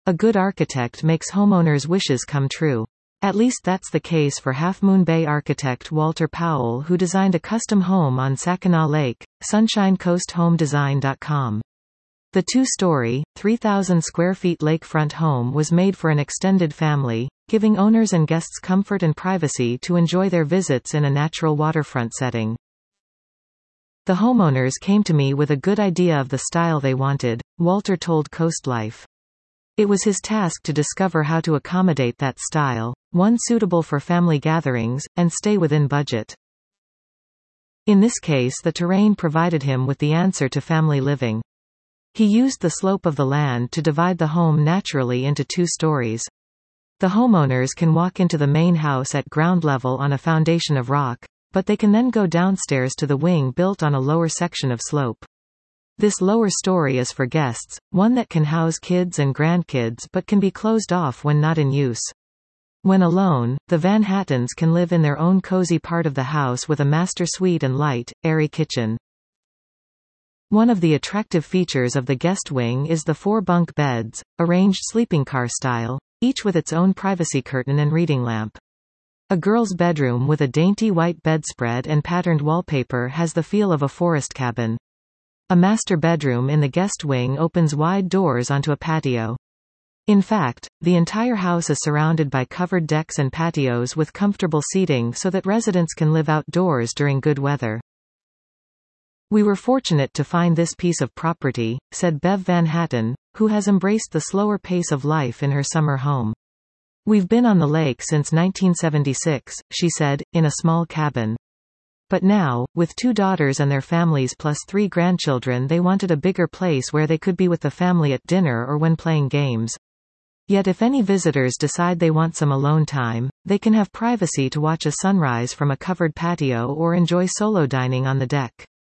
A good architect makes homeowners' wishes come true. At least that's the case for Half Moon Bay architect Walter Powell, who designed a custom home on Saginaw Lake, SunshineCoastHomeDesign.com. The two-story, 3,000 square feet lakefront home was made for an extended family, giving owners and guests comfort and privacy to enjoy their visits in a natural waterfront setting. The homeowners came to me with a good idea of the style they wanted, Walter told Coast Life. It was his task to discover how to accommodate that style, one suitable for family gatherings, and stay within budget. In this case, the terrain provided him with the answer to family living. He used the slope of the land to divide the home naturally into two stories. The homeowners can walk into the main house at ground level on a foundation of rock, but they can then go downstairs to the wing built on a lower section of slope. This lower story is for guests, one that can house kids and grandkids but can be closed off when not in use. When alone, the Van Hattens can live in their own cozy part of the house with a master suite and light, airy kitchen. One of the attractive features of the guest wing is the 4 bunk beds, arranged sleeping car style, each with its own privacy curtain and reading lamp. A girl's bedroom with a dainty white bedspread and patterned wallpaper has the feel of a forest cabin. A master bedroom in the guest wing opens wide doors onto a patio. In fact, the entire house is surrounded by covered decks and patios with comfortable seating so that residents can live outdoors during good weather. "We were fortunate to find this piece of property," said Bev Van Hatten, who has embraced the slower pace of life in her summer home. "We've been on the lake since 1976, she said, in a small cabin. But now, with 2 daughters and their families plus 3 grandchildren, they wanted a bigger place where they could be with the family at dinner or when playing games. Yet if any visitors decide they want some alone time, they can have privacy to watch a sunrise from a covered patio or enjoy solo dining on the deck."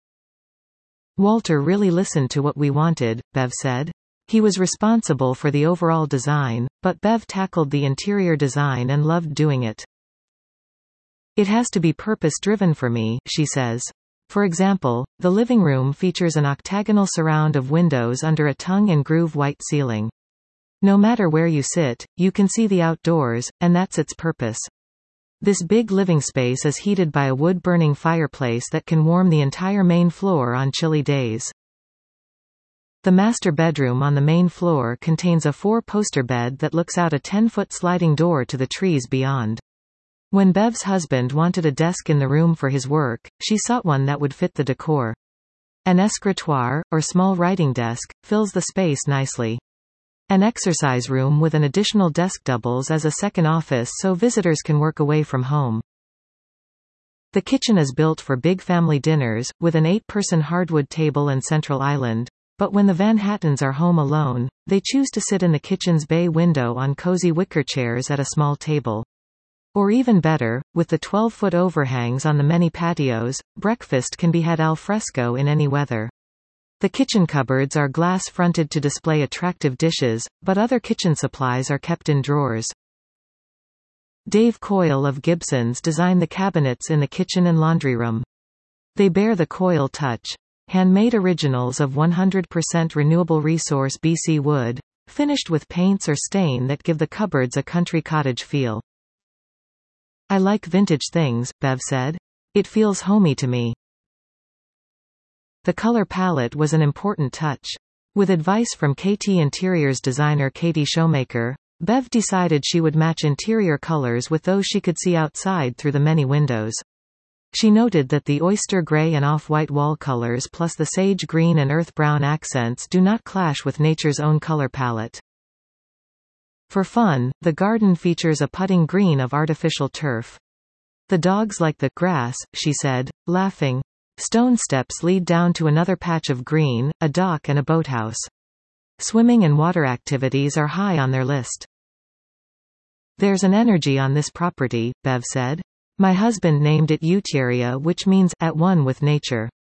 "Walter really listened to what we wanted," Bev said. "He was responsible for the overall design, but Bev tackled the interior design and loved doing it. It has to be purpose-driven for me," she says. "For example, the living room features an octagonal surround of windows under a tongue-and-groove white ceiling. No matter where you sit, you can see the outdoors, and that's its purpose. This big living space is heated by a wood-burning fireplace that can warm the entire main floor on chilly days. The master bedroom on the main floor contains a 4-poster bed that looks out a 10-foot sliding door to the trees beyond. When Bev's husband wanted a desk in the room for his work, she sought one that would fit the decor. An escritoire, or small writing desk, fills the space nicely. An exercise room with an additional desk doubles as a second office so visitors can work away from home. The kitchen is built for big family dinners, with an 8-person hardwood table and central island, but when the Van Hattens are home alone, they choose to sit in the kitchen's bay window on cozy wicker chairs at a small table. Or even better, with the 12-foot overhangs on the many patios, breakfast can be had al fresco in any weather. The kitchen cupboards are glass-fronted to display attractive dishes, but other kitchen supplies are kept in drawers. Dave Coyle of Gibson's designed the cabinets in the kitchen and laundry room. They bear the Coyle touch. Handmade originals of 100% renewable resource BC wood, finished with paints or stain that give the cupboards a country cottage feel. "I like vintage things," Bev said. "It feels homey to me." The color palette was an important touch. With advice from KT Interiors designer Katie Showmaker, Bev decided she would match interior colors with those she could see outside through the many windows. She noted that the oyster gray and off-white wall colors plus the sage green and earth brown accents do not clash with nature's own color palette. For fun, the garden features a putting green of artificial turf. "The dogs like the grass," she said, laughing. "Stone steps lead down to another patch of green, a dock and a boathouse. Swimming and water activities are high on their list." "There's an energy on this property," Bev said. "My husband named it Euteria, which means at one with nature.